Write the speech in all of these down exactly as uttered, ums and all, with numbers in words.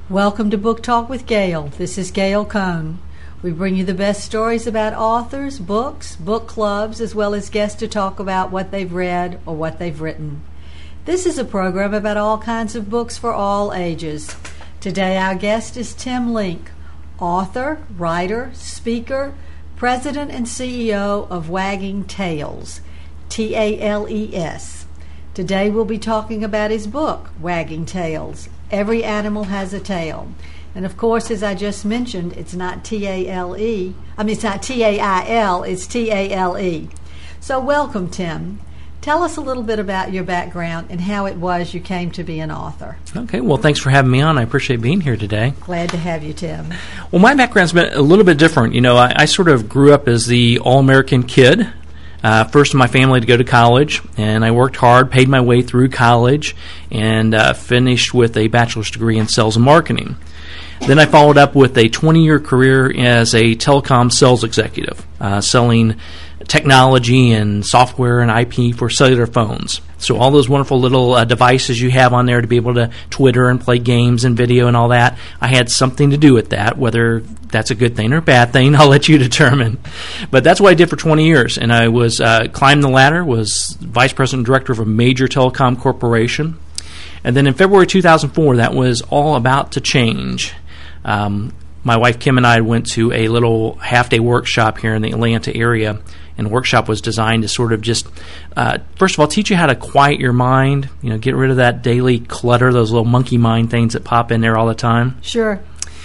Welcome to Book Talk with Gail. This is Gail Cohn. We bring you the best stories about authors, books, book clubs, as well as guests to talk about what they've read or what they've written. This is a program about all kinds of books for all ages. Today our guest is Tim Link, author, writer, speaker, president and C E O of Wagging Tales, T A L E S. Today we'll be talking about his book, Wagging Tales. Every Animal Has a Tail. And of course, as I just mentioned, it's not T A L E. I mean, it's not T A I L, it's T A L E. So welcome, Tim. Tell us a little bit about your background and how it was you came to be an author. Okay, well, thanks for having me on. I appreciate being here today. Glad to have you, Tim. Well, my background's been a little bit different. You know, I, I sort of grew up as the all-American kid. Uh, first in my family to go to college, and I worked hard, paid my way through college, and uh, finished with a bachelor's degree in sales and marketing. Then I followed up with a twenty-year career as a telecom sales executive, uh, selling technology and software and I P for cellular phones. So all those wonderful little uh, devices you have on there to be able to Twitter and play games and video and all that, I had something to do with that. Whether that's a good thing or a bad thing, I'll let you determine. But that's what I did for twenty years. And I was uh, climbed the ladder, was vice president and director of a major telecom corporation. And then in February two thousand four, that was all about to change. Um, my wife Kim and I went to a little half-day workshop here in the Atlanta area. And the workshop was designed to sort of just, uh, first of all, teach you how to quiet your mind, you know, get rid of that daily clutter, those little monkey mind things that pop in there all the time. Sure.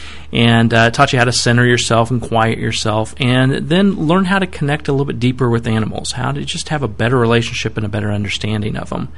And uh, taught you how to center yourself and quiet yourself, and then learn how to connect a little bit deeper with animals, how to just have a better relationship and a better understanding of them.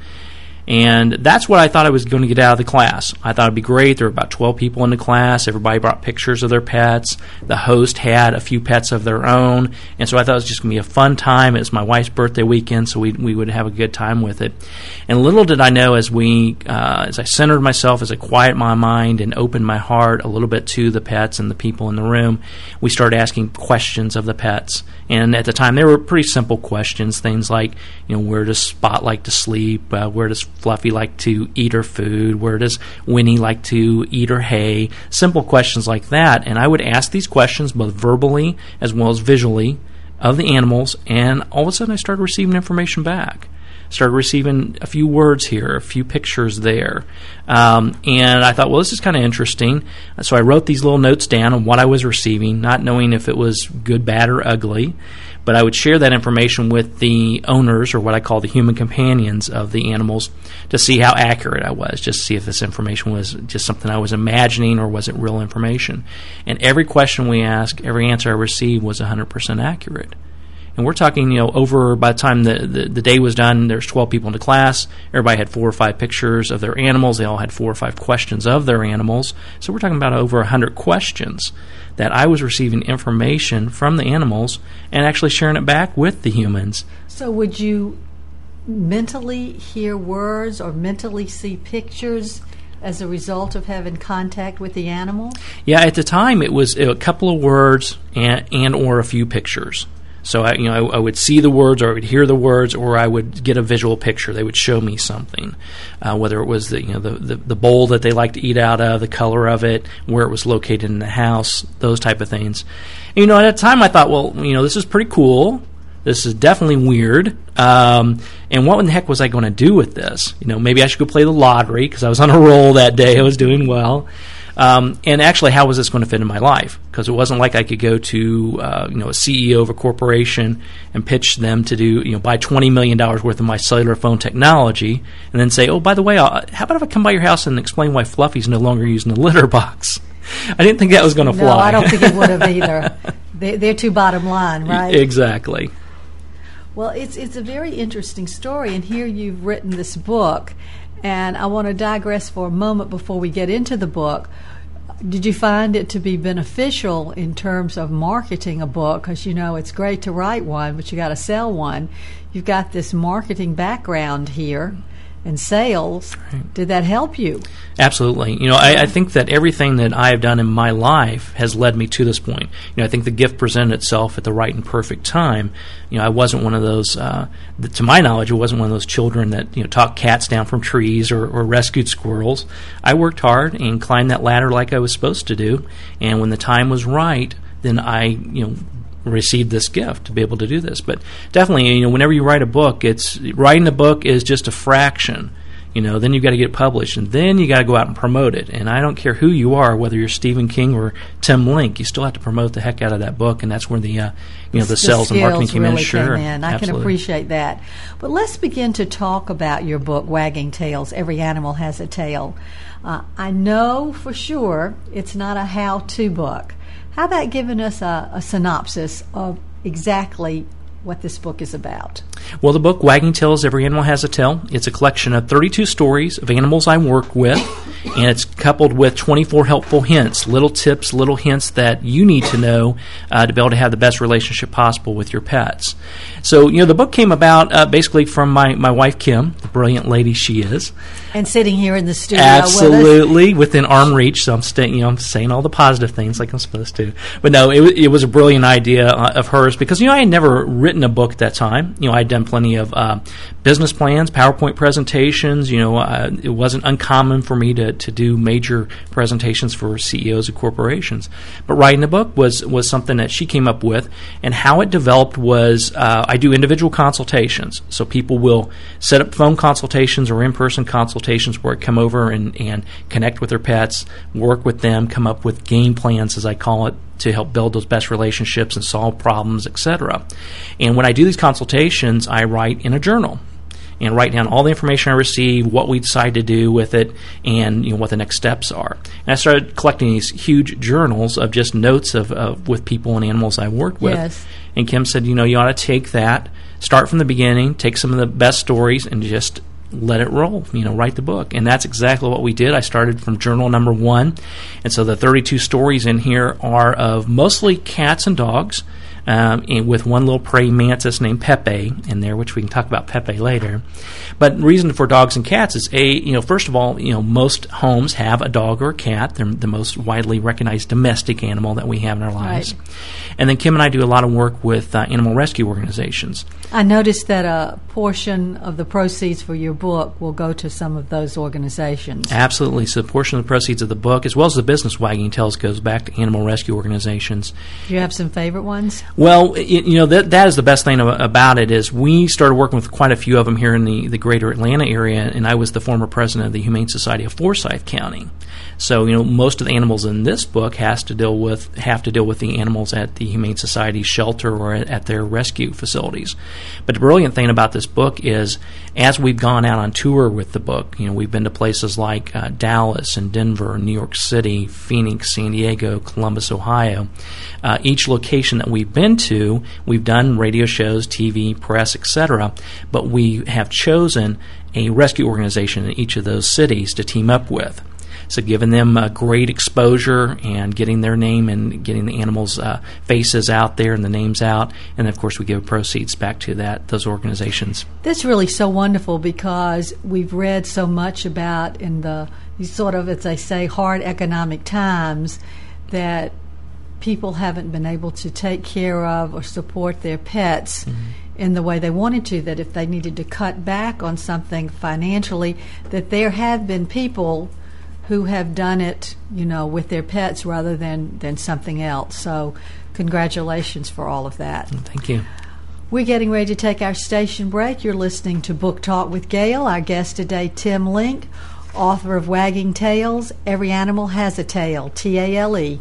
And that's what I thought I was going to get out of the class. I thought it'd be great. There were about twelve people in the class. Everybody brought pictures of their pets. The host had a few pets of their own. And so I thought it was just going to be a fun time. It was my wife's birthday weekend, so we we would have a good time with it. And little did I know, as we, uh, as I centered myself, as I quieted my mind and opened my heart a little bit to the pets and the people in the room, we started asking questions of the pets. And at the time, they were pretty simple questions, things like, you know, where does Spot like to sleep? Uh, where does Fluffy like to eat her food? Where does Winnie like to eat her hay? Simple questions like that. And I would ask these questions both verbally as well as visually of the animals, and all of a sudden I started receiving information back. Started receiving a few words here, a few pictures there. Um, and I thought, well, this is kind of interesting. So I wrote these little notes down on what I was receiving, not knowing if it was good, bad, or ugly. But I would share that information with the owners, or what I call the human companions of the animals, to see how accurate I was, just to see if this information was just something I was imagining or was it real information. And every question we asked, every answer I received was one hundred percent accurate. And we're talking, you know, over, by the time the, the, the day was done, there's twelve people in the class. Everybody had four or five pictures of their animals. They all had four or five questions of their animals. So we're talking about over one hundred questions that I was receiving information from the animals and actually sharing it back with the humans. So would you mentally hear words or mentally see pictures as a result of having contact with the animal? Yeah, at the time it was a couple of words and, and or a few pictures. So I, you know, I, I would see the words, or I would hear the words, or I would get a visual picture. They would show me something, uh, whether it was the you know the, the the bowl that they like to eat out of, the color of it, where it was located in the house, those type of things. And, you know, at the time I thought, well, you know, this is pretty cool. This is definitely weird. Um, and what in the heck was I going to do with this? You know, maybe I should go play the lottery because I was on a roll that day. I was doing well. Um, and actually, how was this going to fit in my life? Because it wasn't like I could go to uh, you know a C E O of a corporation and pitch them to do you know buy twenty million dollars worth of my cellular phone technology, and then say, oh, by the way, I'll, how about if I come by your house and explain why Fluffy's no longer using a litter box? I didn't think that was going to fly. No, I don't think it would have either. They, they're too bottom line, right? Exactly. Well, it's it's a very interesting story, and here you've written this book. And I want to digress for a moment before we get into the book. Did you find it to be beneficial in terms of marketing a book? Because, you know, it's great to write one, but you got to sell one. You've got this marketing background here. and sales. Right. Did that help you? Absolutely. You know, I, I think that everything that I have done in my life has led me to this point. You know, I think the gift presented itself at the right and perfect time. You know, I wasn't one of those, uh, that, to my knowledge, I wasn't one of those children that, you know, talked cats down from trees or, or rescued squirrels. I worked hard and climbed that ladder like I was supposed to do. And when the time was right, then I, you know, received this gift to be able to do this. But definitely, you know, whenever you write a book, it's writing a book is just a fraction. You know, then you've got to get it published, and then you got to go out and promote it. And I don't care who you are, whether you're Stephen King or Tim Link, you still have to promote the heck out of that book, and that's where the uh, you know the, the sales and marketing came really in. Sure, came in. I absolutely. can appreciate that. But let's begin to talk about your book, Wagging Tails. Every Animal Has a Tail. Uh, I know for sure it's not a how-to book. How about giving us a, a synopsis of exactly what this book is about? Well, the book, Wagging Tails, Every Animal Has a Tail, it's a collection of thirty-two stories of animals I work with, and it's coupled with twenty-four helpful hints, little tips, little hints that you need to know uh, to be able to have the best relationship possible with your pets. So, you know, the book came about uh, basically from my, my wife, Kim, the brilliant lady she is. And sitting here in the studio Absolutely, with us. Within arm reach, so I'm, sta- you know, I'm saying all the positive things like I'm supposed to. But no, it, w- it was a brilliant idea uh, of hers because, you know, I had never written a book at that time. You know, I had done plenty of uh, business plans, PowerPoint presentations. You know, uh, it wasn't uncommon for me to, to do major presentations for C E Os of corporations. But writing a book was, was something that she came up with, and how it developed was uh, I do individual consultations. So people will set up phone consultations or in-person consultations where I come over and, and connect with their pets, work with them, come up with game plans, as I call it, to help build those best relationships and solve problems, et cetera. And when I do these consultations, I write in a journal and write down all the information I receive, what we decide to do with it, and you know what the next steps are. And I started collecting these huge journals of just notes of, of with people and animals I work with. Yes. And Kim said, you know, you ought to take that, start from the beginning, take some of the best stories, and just let it roll, you know, write the book. And that's exactly what we did. I started from journal number one. And so the thirty-two stories in here are of mostly cats and dogs, um, and with one little praying mantis named Pepe in there, which we can talk about Pepe later. But the reason for dogs and cats is, A, you know, first of all, you know, most homes have a dog or a cat. They're the most widely recognized domestic animal that we have in our lives. Right. And then Kim and I do a lot of work with uh, animal rescue organizations. I noticed that a portion of the proceeds for your book will go to some of those organizations. Absolutely. So a portion of the proceeds of the book, as well as the business Wagging Tails, goes back to animal rescue organizations. Do you have some favorite ones? Well, it, you know, that that is the best thing about it is we started working with quite a few of them here in the, the greater Atlanta area, and I was the former president of the Humane Society of Forsyth County. So, you know, most of the animals in this book has to deal with have to deal with the animals at the Humane Society shelter or at, at their rescue facilities. But the brilliant thing about this book is, as we've gone out on tour with the book, you know, we've been to places like uh, Dallas and Denver, New York City, Phoenix, San Diego, Columbus, Ohio. Uh, each location that we've been to, we've done radio shows, T V, press, et cetera, but we have chosen a rescue organization in each of those cities to team up with. So giving them uh, great exposure and getting their name and getting the animals' uh, faces out there and the names out. And, of course, we give proceeds back to that those organizations. That's really so wonderful because we've read so much about in the sort of, as they say, hard economic times that people haven't been able to take care of or support their pets mm-hmm. in the way they wanted to, that if they needed to cut back on something financially, that there have been people who have done it, you know, with their pets rather than, than something else. So congratulations for all of that. Thank you. We're getting ready to take our station break. You're listening to Book Talk with Gail. Our guest today, Tim Link, author of Wagging Tails, Every Animal Has a Tail, T A L E.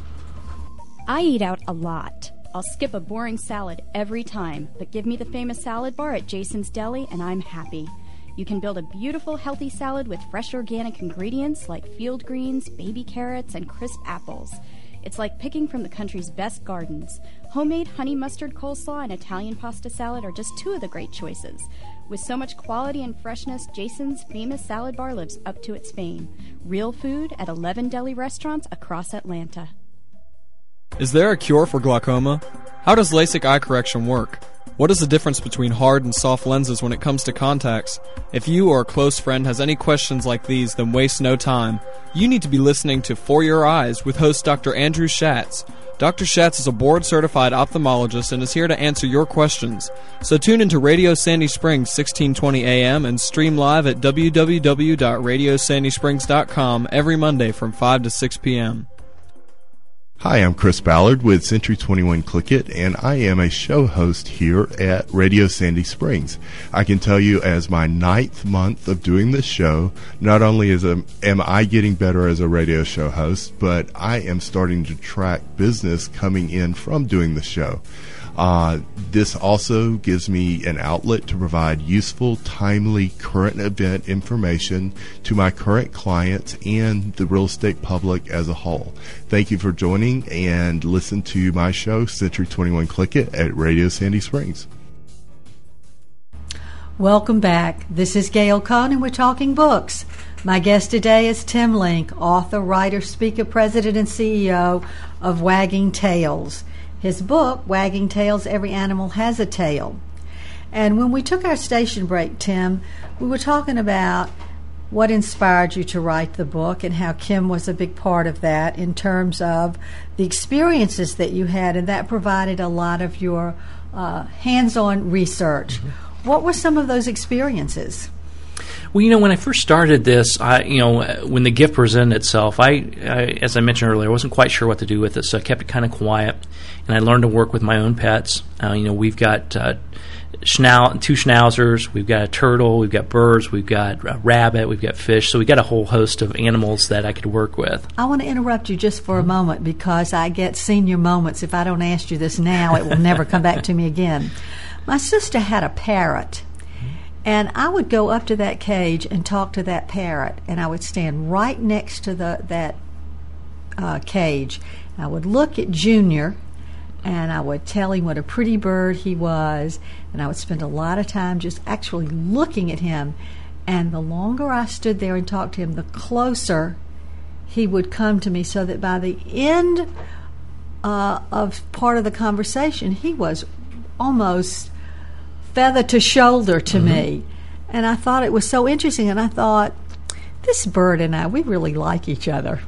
I eat out a lot. I'll skip a boring salad every time, but give me the famous salad bar at Jason's Deli and I'm happy. You can build a beautiful, healthy salad with fresh organic ingredients like field greens, baby carrots, and crisp apples. It's like picking from the country's best gardens. Homemade honey mustard coleslaw and Italian pasta salad are just two of the great choices. With so much quality and freshness, Jason's famous salad bar lives up to its fame. Real food at eleven deli restaurants across Atlanta. Is there a cure for glaucoma? How does LASIK eye correction work? What is the difference between hard and soft lenses when it comes to contacts? If you or a close friend has any questions like these, then waste no time. You need to be listening to For Your Eyes with host Doctor Andrew Schatz. Doctor Schatz is a board-certified ophthalmologist and is here to answer your questions. So tune into Radio Sandy Springs sixteen twenty A M and stream live at w w w dot radio sandy springs dot com every Monday from five to six p m Hi, I'm Chris Ballard with Century twenty-one Click It, and I am a show host here at Radio Sandy Springs. I can tell you, as my ninth month of doing this show, not only is a, am I getting better as a radio show host, but I am starting to track business coming in from doing the show. Uh, this also gives me an outlet to provide useful, timely, current event information to my current clients and the real estate public as a whole. Thank you for joining, and listen to my show, Century twenty-one Click It, at Radio Sandy Springs. Welcome back. This is Gail Cohn, and we're talking books. My guest today is Tim Link, author, writer, speaker, president, and C E O of Wagging Tails. His book, Wagging Tails, Every Animal Has a Tail. And when we took our station break, Tim, we were talking about what inspired you to write the book and how Kim was a big part of that in terms of the experiences that you had, and that provided a lot of your uh, hands-on research. Mm-hmm. What were some of those experiences? Well, you know, when I first started this, I, you know, when the gift presented itself, I, I, as I mentioned earlier, I wasn't quite sure what to do with it, so I kept it kind of quiet, and I learned to work with my own pets. Uh, you know, we've got uh, schnau- two schnauzers, we've got a turtle, we've got birds, we've got a rabbit, we've got fish, so we've got a whole host of animals that I could work with. I want to interrupt you just for a moment, because I get senior moments. If I don't ask you this now, it will never come back to me again. My sister had a parrot. And I would go up to that cage and talk to that parrot, and I would stand right next to the that uh, cage. I would look at Junior, and I would tell him what a pretty bird he was, and I would spend a lot of time just actually looking at him. And the longer I stood there and talked to him, the closer he would come to me, so that by the end uh, of part of the conversation, he was almost feather to shoulder to mm-hmm. me. And I thought it was so interesting, and I thought, this bird and I, we really like each other.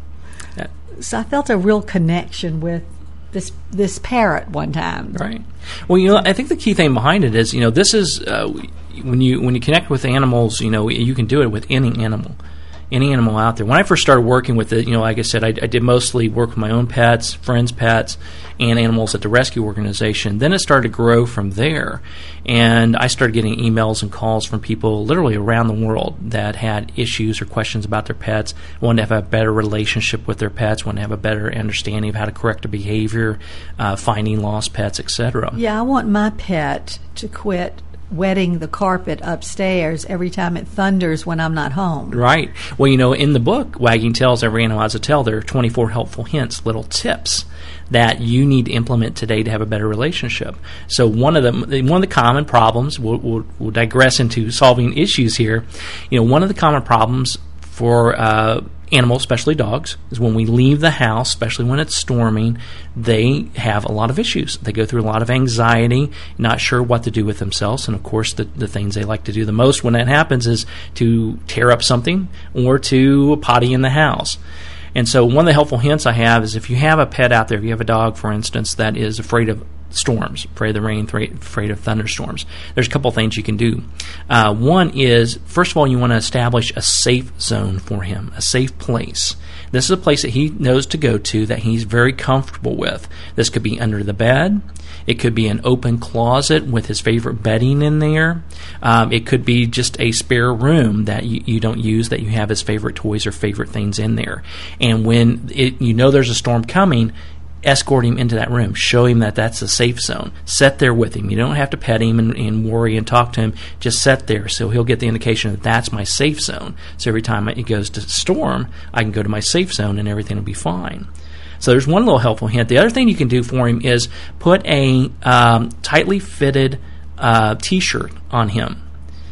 Yeah. So I felt a real connection with this this parrot one time. Right. Well, you know, I think the key thing behind it is, you know, this is uh, when you when you connect with animals, you know, you can do it with any animal. Any animal out there. When I first started working with it, you know, like I said, I, I did mostly work with my own pets, friends' pets, and animals at the rescue organization. Then it started to grow from there, and I started getting emails and calls from people literally around the world that had issues or questions about their pets, wanted to have a better relationship with their pets, wanted to have a better understanding of how to correct a behavior, uh, finding lost pets, et cetera. Yeah, I want my pet to quit wetting the carpet upstairs every time it thunders when I'm not home. Right. Well, you know, in the book, Wagging Tails, Every Animal Has a Tail, there are twenty-four helpful hints, little tips that you need to implement today to have a better relationship. So one of the one of the common problems, we'll, we'll, we'll digress into solving issues here. You know, one of the common problems for uh, animals, especially dogs, is when we leave the house, especially when it's storming, they have a lot of issues. They go through a lot of anxiety, not sure what to do with themselves. And, of course, the, the things they like to do the most when that happens is to tear up something or to potty in the house. And so one of the helpful hints I have is if you have a pet out there, if you have a dog, for instance, that is afraid of storms, afraid of the rain, afraid of thunderstorms, there's a couple things you can do. Uh, one is, first of all, you want to establish a safe zone for him, a safe place. This is a place that he knows to go to, that he's very comfortable with. This could be under the bed. It could be an open closet with his favorite bedding in there. Um, it could be just a spare room that you, you don't use, that you have his favorite toys or favorite things in there. And when it, you know there's a storm coming, escort him into that room. Show him that that's a safe zone. Sit there with him. You don't have to pet him and, and worry and talk to him. Just sit there so he'll get the indication that that's my safe zone. So every time it goes to storm, I can go to my safe zone and everything will be fine. So there's one little helpful hint. The other thing you can do for him is put a um, tightly fitted uh, T-shirt on him.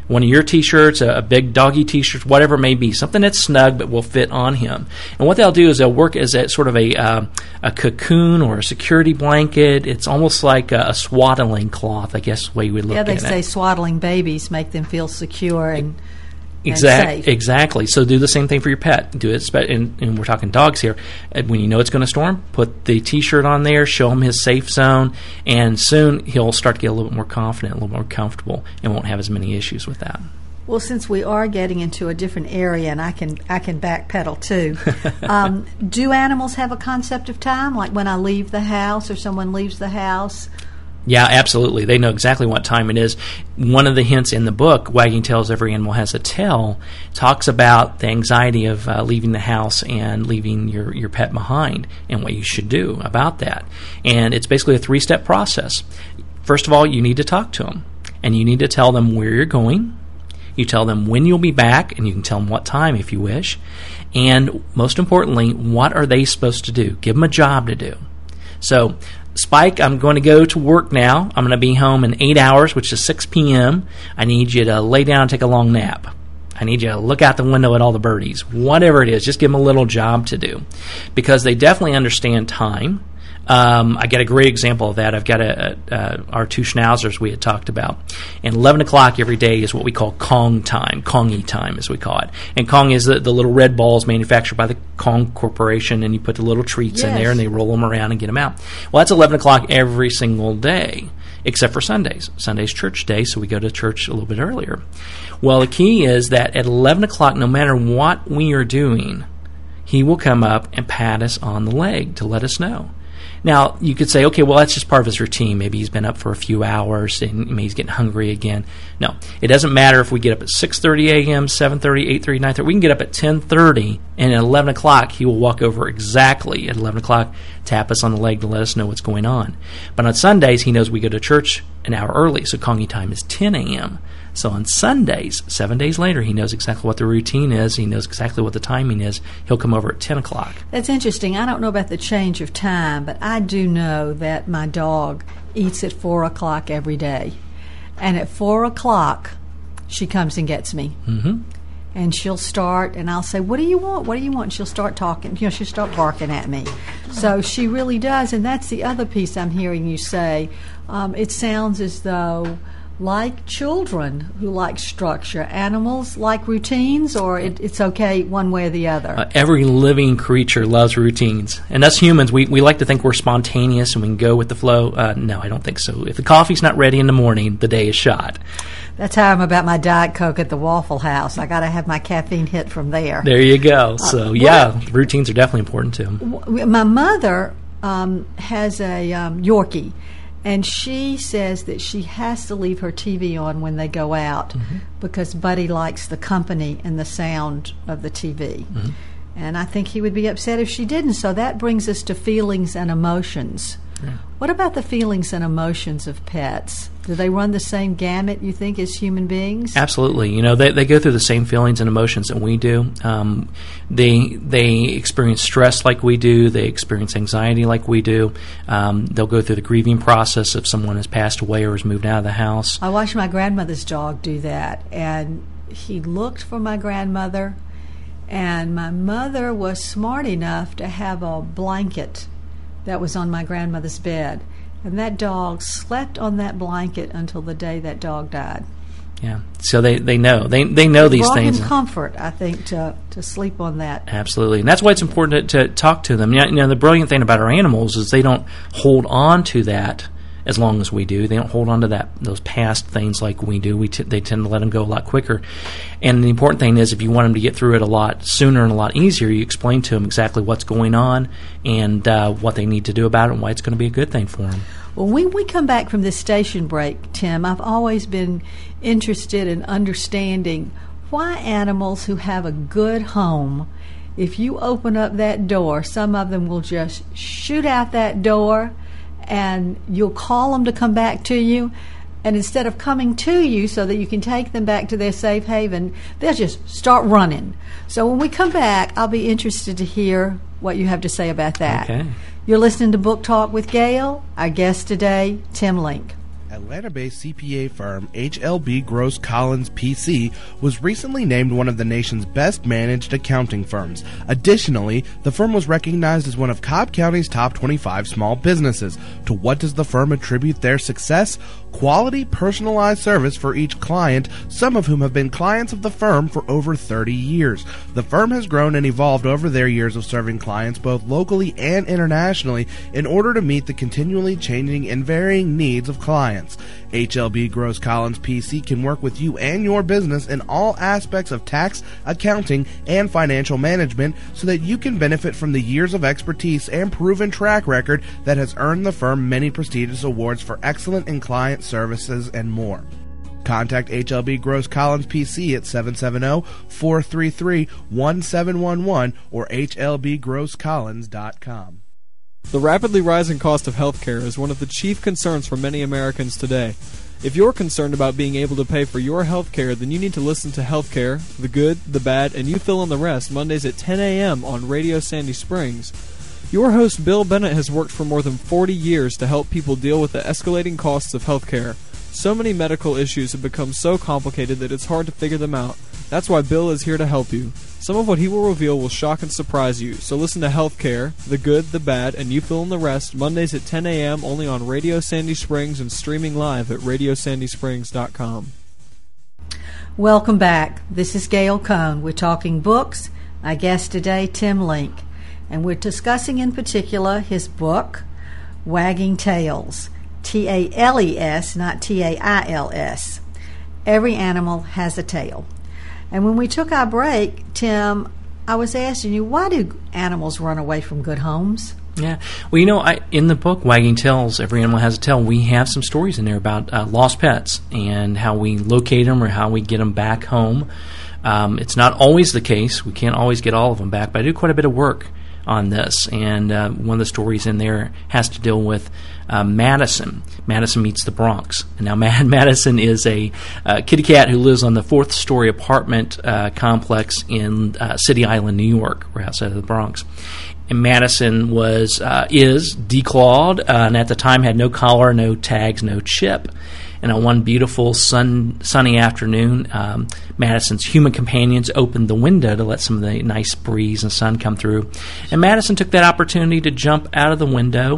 One of your T-shirts, a, a big doggy T-shirt, whatever it may be, something that's snug but will fit on him. And what they'll do is they'll work as a sort of a uh, a cocoon or a security blanket. It's almost like a, a swaddling cloth, I guess, the way you would look yeah, at it. Yeah, they say swaddling babies make them feel secure and, exact, and safe. Exactly. So do the same thing for your pet. Do it, and, and we're talking dogs here. When you know it's going to storm, put the T-shirt on there, show him his safe zone, and soon he'll start to get a little bit more confident, a little more comfortable, and won't have as many issues with that. Well, since we are getting into a different area, and I can I can backpedal too, um, do animals have a concept of time? Like when I leave the house or someone leaves the house? Yeah, absolutely. They know exactly what time it is. One of the hints in the book, Wagging Tails, Every Animal Has a Tail, talks about the anxiety of uh, leaving the house and leaving your, your pet behind and what you should do about that. And it's basically a three-step process. First of all, you need to talk to them, and you need to tell them where you're going. You tell them when you'll be back, and you can tell them what time if you wish. And most importantly, what are they supposed to do? Give them a job to do. So, Spike, I'm going to go to work now. I'm going to be home in eight hours, which is six p.m. I need you to lay down and take a long nap. I need you to look out the window at all the birdies. Whatever it is, just give them a little job to do. Because they definitely understand time. Um, I got a great example of that. I've got a, a, a, our two schnauzers we had talked about. And eleven o'clock every day is what we call Kong time, Kongi time as we call it. And Kong is the, the little red balls manufactured by the Kong Corporation, and you put the little treats yes. in there and they roll them around and get them out. Well, that's eleven o'clock every single day, except for Sundays. Sunday's church day, so we go to church a little bit earlier. Well, the key is that at eleven o'clock, no matter what we are doing, he will come up and pat us on the leg to let us know. Now, you could say, okay, well, that's just part of his routine. Maybe he's been up for a few hours and maybe he's getting hungry again. No, it doesn't matter if we get up at six thirty a.m., seven thirty, eight thirty, nine thirty. We can get up at ten thirty, and at eleven o'clock, he will walk over exactly at eleven o'clock, tap us on the leg to let us know what's going on. But on Sundays, he knows we go to church an hour early, so Kongi time is ten a.m. So on Sundays, seven days later, he knows exactly what the routine is. He knows exactly what the timing is. He'll come over at ten o'clock. That's interesting. I don't know about the change of time, but I do know that my dog eats at four o'clock every day. And at four o'clock, she comes and gets me. Mm-hmm. And she'll start, and I'll say, what do you want? What do you want? And she'll start talking. You know, she'll start barking at me. So she really does. And that's the other piece I'm hearing you say. Um, it sounds as though, like children who like structure, animals like routines, or it, it's okay one way or the other? Uh, every living creature loves routines. And us humans, we, we like to think we're spontaneous and we can go with the flow. Uh, no, I don't think so. If the coffee's not ready in the morning, the day is shot. That's how I'm about my Diet Coke at the Waffle House. I got to have my caffeine hit from there. There you go. So, uh, yeah, well, routines are definitely important to them. W- my mother um, has a um, Yorkie. And she says that she has to leave her T V on when they go out mm-hmm. because Buddy likes the company and the sound of the T V. Mm-hmm. And I think he would be upset if she didn't. So that brings us to feelings and emotions. Yeah. What about the feelings and emotions of pets? Do they run the same gamut, you think, as human beings? Absolutely. You know, they they go through the same feelings and emotions that we do. Um, they they experience stress like we do. They experience anxiety like we do. Um, they'll go through the grieving process if someone has passed away or has moved out of the house. I watched my grandmother's dog do that, and he looked for my grandmother, and my mother was smart enough to have a blanket that was on my grandmother's bed. And that dog slept on that blanket until the day that dog died. Yeah, so they, they know. They they know it these brought things. Him comfort, I think, to, to sleep on that. Absolutely. And that's why it's important to, to talk to them. You know, you know, the brilliant thing about our animals is they don't hold on to that as long as we do. They don't hold on to that those past things like we do. We t- They tend to let them go a lot quicker. And the important thing is if you want them to get through it a lot sooner and a lot easier, you explain to them exactly what's going on and uh, what they need to do about it and why it's going to be a good thing for them. Well, when we come back from this station break, Tim, I've always been interested in understanding why animals who have a good home, if you open up that door, some of them will just shoot out that door and you'll call them to come back to you. And instead of coming to you so that you can take them back to their safe haven, they'll just start running. So when we come back, I'll be interested to hear what you have to say about that. Okay. You're listening to Book Talk with Gail. Our guest today, Tim Link. Atlanta-based C P A firm H L B Gross Collins P C was recently named one of the nation's best-managed accounting firms. Additionally, the firm was recognized as one of Cobb County's top twenty-five small businesses. To what does the firm attribute their success? Quality, personalized service for each client, some of whom have been clients of the firm for over thirty years. The firm has grown and evolved over their years of serving clients both locally and internationally in order to meet the continually changing and varying needs of clients. H L B Gross Collins P C can work with you and your business in all aspects of tax, accounting, and financial management so that you can benefit from the years of expertise and proven track record that has earned the firm many prestigious awards for excellence in client services and more. Contact H L B Gross Collins P C at seven seven zero, four three three, one seven one one or H L B gross collins dot com. The rapidly rising cost of healthcare is one of the chief concerns for many Americans today. If you're concerned about being able to pay for your healthcare, then you need to listen to Healthcare, the Good, the Bad, and You Fill in the Rest, Mondays at ten a.m. on Radio Sandy Springs. Your host, Bill Bennett, has worked for more than forty years to help people deal with the escalating costs of healthcare. So many medical issues have become so complicated that it's hard to figure them out. That's why Bill is here to help you. Some of what he will reveal will shock and surprise you, so listen to Healthcare, the Good, the Bad, and You Fill in the Rest, Mondays at ten a.m. only on Radio Sandy Springs and streaming live at radio sandy springs dot com. Welcome back. This is Gail Cohn. We're talking books. My guest today, Tim Link, and we're discussing in particular his book, Wagging Tails, T A L E S, not T A I L S. Every animal has a tail. And when we took our break, Tim, I was asking you, why do animals run away from good homes? Yeah. Well, you know, I, in the book, Wagging Tails, Every Animal Has a Tail, we have some stories in there about uh, lost pets and how we locate them or how we get them back home. Um, it's not always the case. We can't always get all of them back, but I do quite a bit of work on this. And uh, one of the stories in there has to deal with uh, Madison. Madison meets the Bronx. And now Mad- Madison is a uh, kitty cat who lives on the fourth story apartment uh, complex in uh, City Island, New York, right outside of the Bronx. And Madison was uh, is declawed uh, and at the time had no collar, no tags, no chip. And on one beautiful sun, sunny afternoon, um, Madison's human companions opened the window to let some of the nice breeze and sun come through. And Madison took that opportunity to jump out of the window,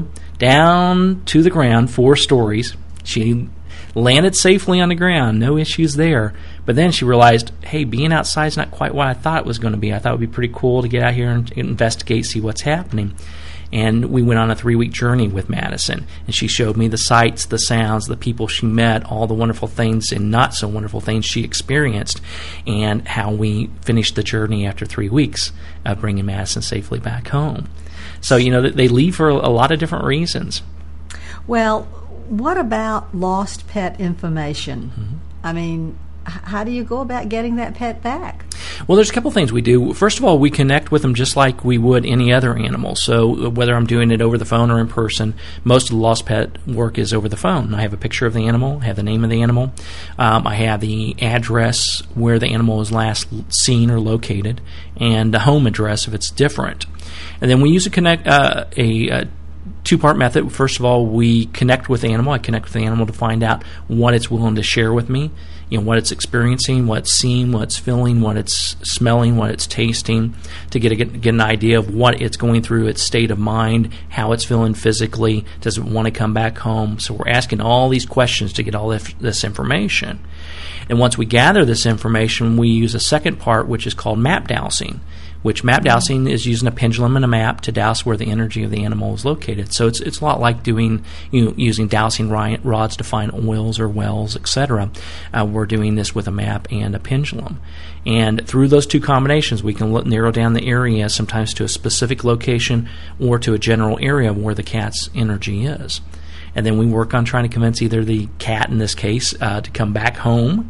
down to the ground, four stories. She landed safely on the ground, no issues there. But then she realized, hey, being outside is not quite what I thought it was going to be. I thought it would be pretty cool to get out here and investigate, see what's happening. And we went on a three-week journey with Madison, and she showed me the sights, the sounds, the people she met, all the wonderful things and not-so-wonderful things she experienced, and how we finished the journey after three weeks of bringing Madison safely back home. So, you know, they leave for a lot of different reasons. Well, what about lost pet information? Mm-hmm. I mean, how do you go about getting that pet back? Well, there's a couple things we do. First of all, we connect with them just like we would any other animal. So whether I'm doing it over the phone or in person, most of the lost pet work is over the phone. I have a picture of the animal, I have the name of the animal, um, I have the address where the animal was last seen or located, and the home address if it's different. And then we use a connect uh, a, a two-part method. First of all, we connect with the animal. I connect with the animal to find out what it's willing to share with me, you know, what it's experiencing, what it's seeing, what it's feeling, what it's smelling, what it's tasting, to get, a, get, get an idea of what it's going through, its state of mind, how it's feeling physically, does it want to come back home. So we're asking all these questions to get all this, this information. And once we gather this information, we use a second part, which is called map dowsing, which map dowsing is using a pendulum and a map to dowse where the energy of the animal is located. So it's it's a lot like doing you know, using dowsing rods to find oils or wells, et cetera. Uh, we're doing this with a map and a pendulum. And through those two combinations, we can look, narrow down the area sometimes to a specific location or to a general area where the cat's energy is. And then we work on trying to convince either the cat, in this case, uh, to come back home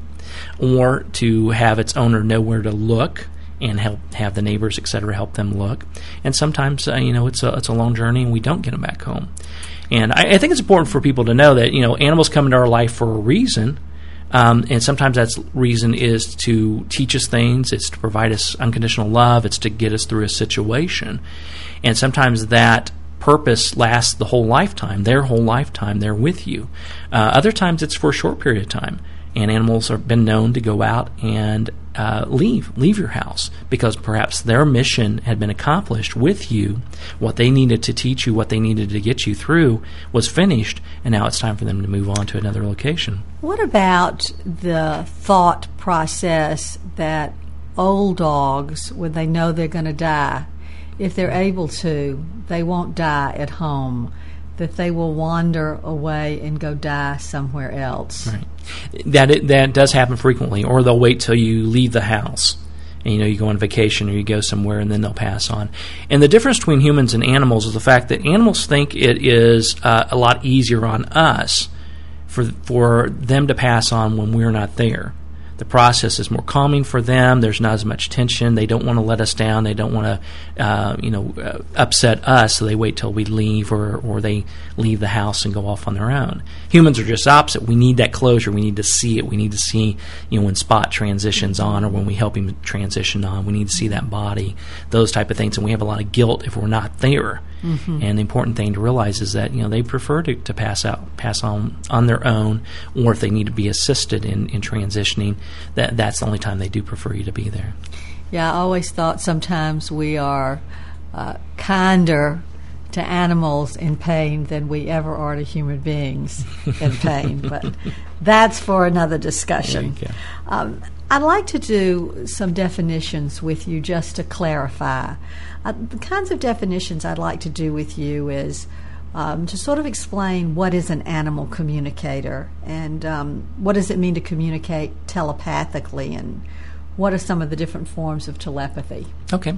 or to have its owner know where to look and help have the neighbors, et cetera, help them look. And sometimes, uh, you know, it's a it's a long journey, and we don't get them back home. And I, I think it's important for people to know that, you know, animals come into our life for a reason, um, and sometimes that reason is to teach us things, it's to provide us unconditional love, it's to get us through a situation. And sometimes that purpose lasts the whole lifetime, their whole lifetime, they're with you. Uh, other times it's for a short period of time. And animals have been known to go out and uh, leave, leave your house because perhaps their mission had been accomplished with you. What they needed to teach you, what they needed to get you through was finished, and now it's time for them to move on to another location. What about the thought process that old dogs, when they know they're going to die, if they're able to, they won't die at home, that they will wander away and go die somewhere else? Right. That it, that does happen frequently, or they'll wait till you leave the house, and you know you go on vacation or you go somewhere, and then they'll pass on. And the difference between humans and animals is the fact that animals think it is uh, a lot easier on us for for them to pass on when we're not there. The process is more calming for them. There's not as much tension. They don't want to let us down. They don't want to, uh, you know, uh, upset us. So they wait till we leave, or or they leave the house and go off on their own. Humans are just opposite. We need that closure. We need to see it. We need to see, you know, when Spot transitions on, or when we help him transition on. We need to see that body, those type of things. And we have a lot of guilt if we're not there. Mm-hmm. And the important thing to realize is that, you know, they prefer to, to pass out, pass on on their own, or if they need to be assisted in, in transitioning, that that's the only time they do prefer you to be there. Yeah, I always thought sometimes we are uh, kinder to animals in pain than we ever are to human beings in pain, but that's for another discussion. Um, I'd like to do some definitions with you just to clarify. Uh, the kinds of definitions I'd like to do with you is um, to sort of explain what is an animal communicator, and um, what does it mean to communicate telepathically, and what are some of the different forms of telepathy. Okay.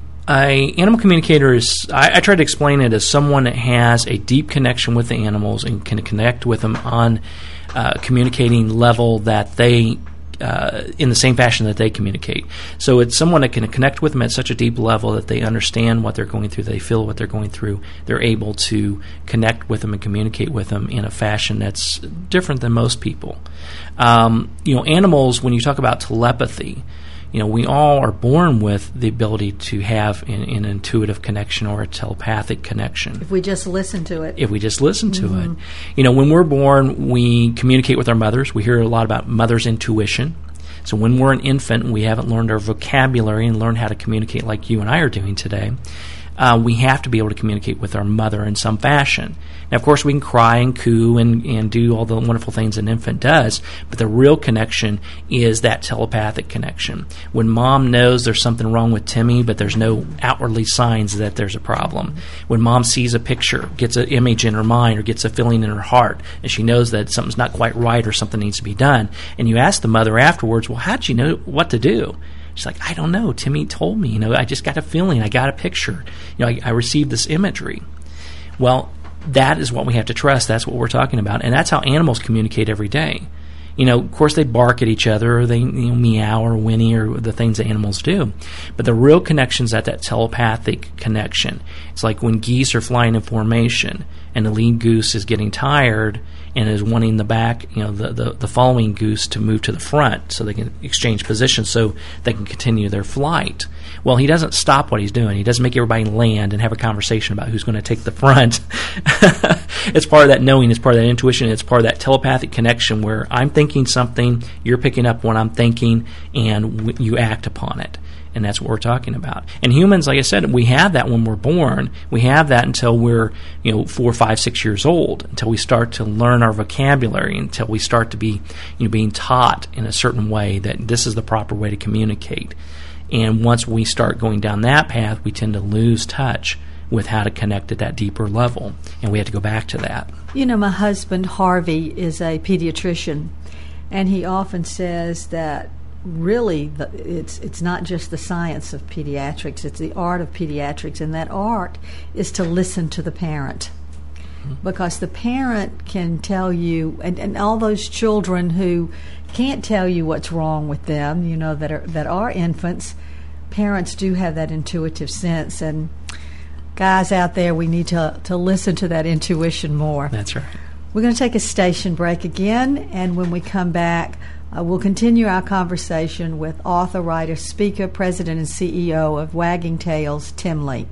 A animal communicator is, I, I try to explain it as someone that has a deep connection with the animals and can connect with them on uh, communicating level that they Uh, in the same fashion that they communicate. So it's someone that can connect with them at such a deep level that they understand what they're going through, they feel what they're going through, they're able to connect with them and communicate with them in a fashion that's different than most people. Um, you know, animals, when you talk about telepathy, you know, we all are born with the ability to have an, an intuitive connection or a telepathic connection. If we just listen to it. If we just listen to mm-hmm. it. You know, when we're born, we communicate with our mothers. We hear a lot about mother's intuition. So when we're an infant and we haven't learned our vocabulary and learned how to communicate like you and I are doing today, uh, we have to be able to communicate with our mother in some fashion. Now, of course, we can cry and coo and, and do all the wonderful things an infant does, but the real connection is that telepathic connection. When mom knows there's something wrong with Timmy, but there's no outwardly signs that there's a problem. When mom sees a picture, gets an image in her mind or gets a feeling in her heart, and she knows that something's not quite right or something needs to be done, and you ask the mother afterwards, well, how'd you know what to do? She's like, I don't know. Timmy told me. You know, I just got a feeling. I got a picture. You know, I, I received this imagery. Well, that is what we have to trust. That's what we're talking about. And that's how animals communicate every day. You know, of course, they bark at each other, or they you know, meow or whinny, or the things that animals do. But the real connection is at that telepathic connection. It's like when geese are flying in formation, and the lead goose is getting tired and is wanting the back, you know, the, the, the following goose to move to the front so they can exchange positions so they can continue their flight. Well, he doesn't stop what he's doing. He doesn't make everybody land and have a conversation about who's going to take the front. It's part of that knowing. It's part of that intuition. It's part of that telepathic connection where I'm thinking something, you're picking up what I'm thinking, and w- you act upon it. And that's what we're talking about. And humans, like I said, we have that when we're born. We have that until we're, you know, four, five, six years old, until we start to learn our vocabulary, until we start to be, you know, being taught in a certain way that this is the proper way to communicate. And once we start going down that path, we tend to lose touch with how to connect at that deeper level. And we have to go back to that. You know, my husband, Harvey, is a pediatrician, and he often says that really the, it's it's not just the science of pediatrics, it's the art of pediatrics, and that art is to listen to the parent. Mm-hmm. Because the parent can tell you, and, and all those children who can't tell you what's wrong with them, you know, that are that are infants, parents do have that intuitive sense, and guys out there, we need to to listen to that intuition more. That's right. We're going to take a station break again, and when we come back, Uh, we'll continue our conversation with author, writer, speaker, president, and C E O of Wagging Tails, Tim Leake.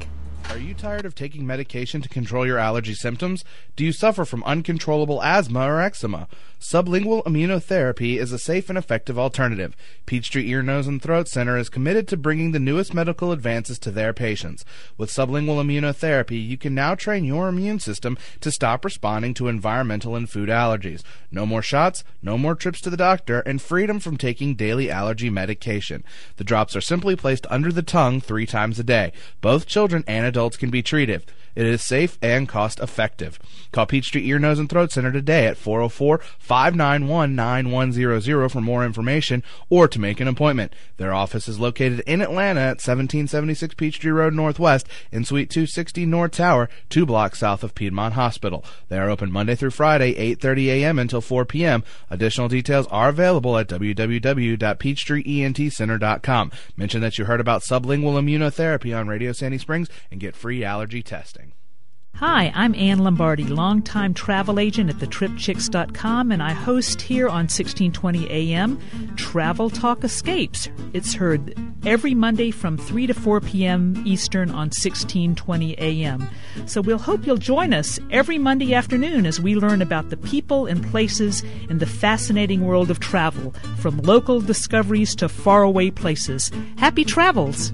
Are you tired of taking medication to control your allergy symptoms? Do you suffer from uncontrollable asthma or eczema? Sublingual immunotherapy is a safe and effective alternative. Peachtree Ear, Nose, and Throat Center is committed to bringing the newest medical advances to their patients. With sublingual immunotherapy, you can now train your immune system to stop responding to environmental and food allergies. No more shots, no more trips to the doctor, and freedom from taking daily allergy medication. The drops are simply placed under the tongue three times a day. Both children and adults can be treated. It is safe and cost-effective. Call Peachtree Ear, Nose, and Throat Center today at four oh four, five nine one, nine one zero zero for more information or to make an appointment. Their office is located in Atlanta at seventeen seventy-six Peachtree Road Northwest in Suite two sixty North Tower, two blocks south of Piedmont Hospital. They are open Monday through Friday, eight thirty a.m. until four p.m. Additional details are available at w w w dot peachtree e n t center dot com. Mention that you heard about sublingual immunotherapy on Radio Sandy Springs and get free allergy testing. Hi, I'm Ann Lombardi, longtime travel agent at the trip chicks dot com, and I host here on sixteen twenty A M Travel Talk Escapes. It's heard every Monday from three to four p.m. Eastern on sixteen twenty A M. So we'll hope you'll join us every Monday afternoon as we learn about the people and places in the fascinating world of travel, from local discoveries to faraway places. Happy travels!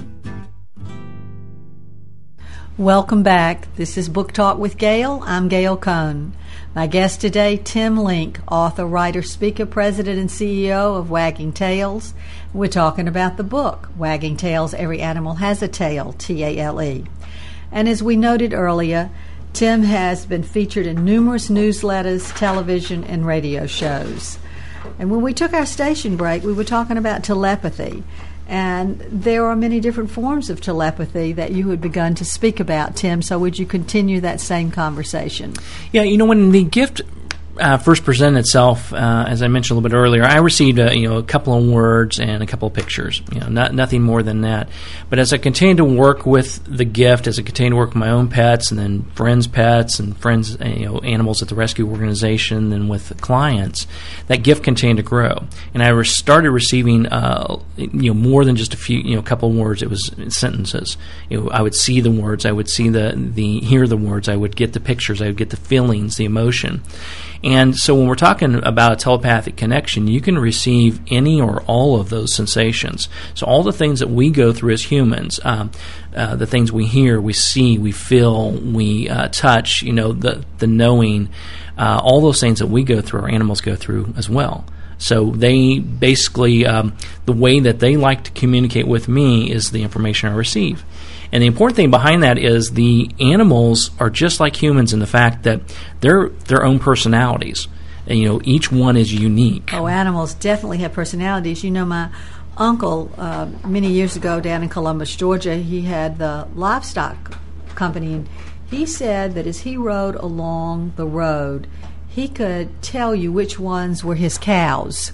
Welcome back. This is Book Talk with Gail. I'm Gail Cohn. My guest today, Tim Link, author, writer, speaker, president, and C E O of Wagging Tails. We're talking about the book, Wagging Tails, Every Animal Has a Tail, T A L E. And as we noted earlier, Tim has been featured in numerous newsletters, television, and radio shows. And when we took our station break, we were talking about telepathy. And there are many different forms of telepathy that you had begun to speak about, Tim. So would you continue that same conversation? Yeah, you know, when the gift uh, first presented itself, uh, as I mentioned a little bit earlier, I received a, you know, a couple of words and a couple of pictures. You know, not, nothing more than that. But as I continued to work with the gift, as I continued to work with my own pets, and then friends' pets, and friends, you know, animals at the rescue organization, and with clients, that gift continued to grow. And I re- started receiving, uh, you know, more than just a few, you know, a couple of words. It was sentences. You know, I would see the words. I would see the, the, hear the words. I would get the pictures. I would get the feelings, the emotion. And so when we're talking about a telepathic connection, you can receive any or all of those sensations. So all the things that we go through as humans, um, uh, the things we hear, we see, we feel, we uh, touch, you know, the, the knowing, uh, all those things that we go through, our animals go through as well. So they basically, um, the way that they like to communicate with me is the information I receive. And the important thing behind that is the animals are just like humans in the fact that they're their own personalities. And, you know, each one is unique. Oh, animals definitely have personalities. You know, my uncle, uh, many years ago down in Columbus, Georgia, he had the livestock company, and he said that as he rode along the road, he could tell you which ones were his cows.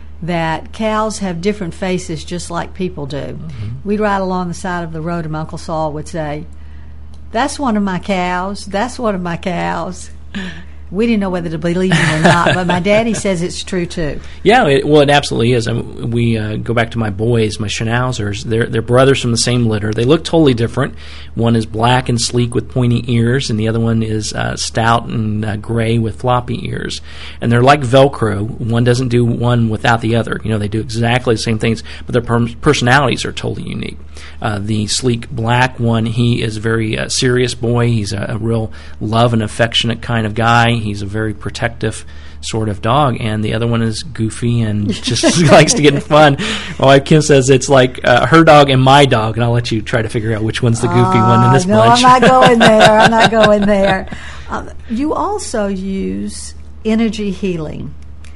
That cows have different faces just like people do. Mm-hmm. We'd ride along the side of the road and my Uncle Saul would say, "That's one of my cows, that's one of my cows." We didn't know whether to believe him or not, but my daddy says it's true too. Yeah, it, well, it absolutely is. I mean, we uh, go back to my boys, my schnauzers. They're, they're brothers from the same litter. They look totally different. One is black and sleek with pointy ears, and the other one is uh, stout and uh, gray with floppy ears. And they're like Velcro. One doesn't do one without the other. You know, they do exactly the same things, but their per- personalities are totally unique. Uh, the sleek black one, he is a very uh, serious boy. He's a, a real love and affectionate kind of guy. He's a very protective sort of dog, and the other one is goofy and just likes to get in fun. My wife Kim says it's like uh, her dog and my dog, and I'll let you try to figure out which one's the goofy uh, one in this no, bunch. No, I'm not going there. I'm not going there. Um, you also use energy healing,